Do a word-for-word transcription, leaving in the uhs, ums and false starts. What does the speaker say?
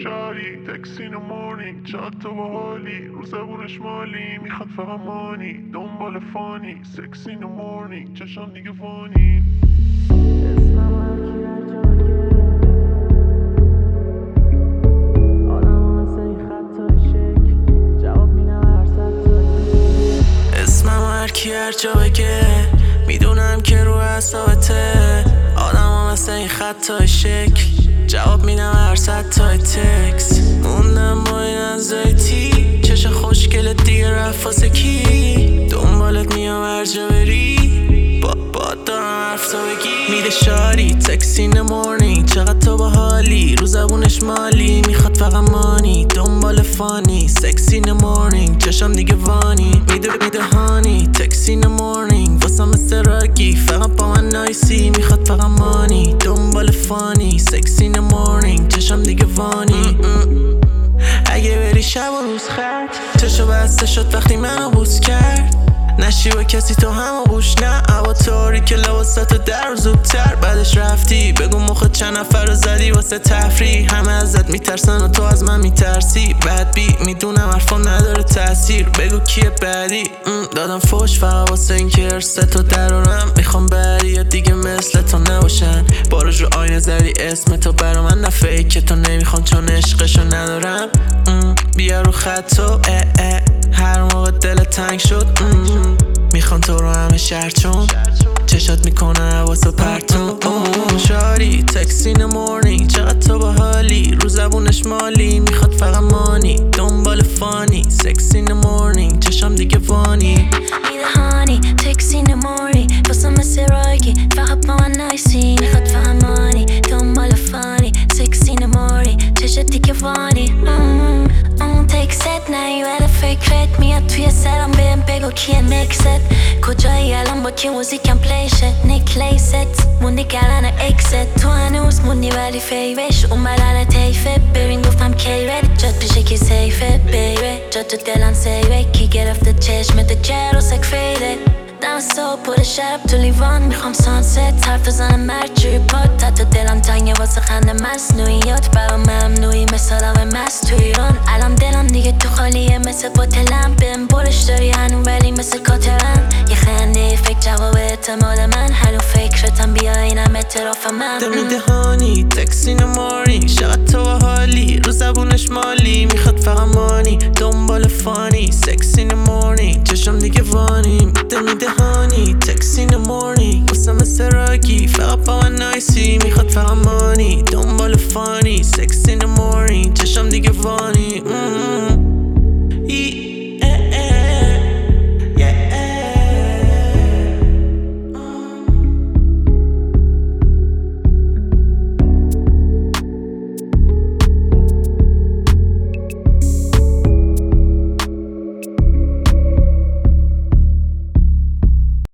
شاری تکسی in the morning چقدر تو باحالی رو زبونش مالی میخواد فقط مانی دنبال فانی سکس in the morning چشم دیگه فانی اسمم هرکی هر جا بگه میدونم که رو اعصابته آدم مثل این خطای شکل جواب میدم هر صد تای تکس موندم با این انزایتی چش خوشگلت دیگه رفت واسه کی دنبالت میام هر جا بری با باد دارم حرف تو بگی میده شاری تکس in the morning چقدر تو باحالی رو زبونش مالی میخواد فقط مانی دنبال فانی سکس in the morning چشم دیگه وانی میده میده هانی تکس in the morning واسم مثل راگی فقط با من نایسی میخواد فقط مانی دنبال فانی سکس in the morning چشم دیگه وانی اگه بری شب و روز خط چشو بسته شد وقتی منو بوس کرد نشی با کسی تو همو گوش نه اوا طوری که لباساتو در و زودتر بعدش رفتی بگو مخت چند نفر رو زدی واسه تفریح همه ازت میترسن و تو از من میترسی بد بی میدونم حرفم نداره تاثیر بگو کیه بعدی دادم فوش فقط واسه این که ارستو درارم میخوام بری یا دیگه مثل تو نباشن باروش رو آینه زدی اسم تو برا من نه فیک تو نمیخوام چون عشقشو ندارم بیا رو خطو اه اه هر موقع دل تنگ شد میخوام تو رو همه شهر چون چشات میکنه حواسو پرتون شاری تکس in the morning چقدر تو باحالی رو زبونش مالی میخواد فقط مانی دنبال فانی سکس in the morning چشم دیگه وانی میده هانی تکس in the morning واسم مثل راگی فقط با من نایسی میخواد فقط مانی دنبال فانی سکس in the morning چشت دیگه وانی اون تکست نیومده فکرت میاد توی سرم بهم بگو کیه نکست کجایی الان با کی موزیکم پلی شد نکلیست موندی کردن اکست تو هنوز موندی ولی فیوش اومدن تیفه ببین گفتم کی رد جاد پیشه کی سیفه بیبه جاد تو دلم سیوه کی گرفته چشمت جر و سک فیده دم صبح پر شب تو لیوان میخوام سانست حرف بزنم مرجوی پاد تا تو دلم تنگه واسه خنده مصنوعیات برام ممنوعی مثل آدم مست تو ایران الان دلم دیگه تو خالیه مثل بوتلم بهم برش داری هنو ولی مثل کاترم یه خنده فکر جواب اعتماد من هنو فکرتم بیا اینم اعتراف من میده هانی تکس in the morning چقدر تو باحالی رو زبونش مالی میخواد فقط مانی دنبال فانی سکس in the morning چشم دیگه وانی میده میده هانی تکس in the morning واسم مثل راگی فقط با من نایسی میخواد فقط مانی دنبال فانی سکس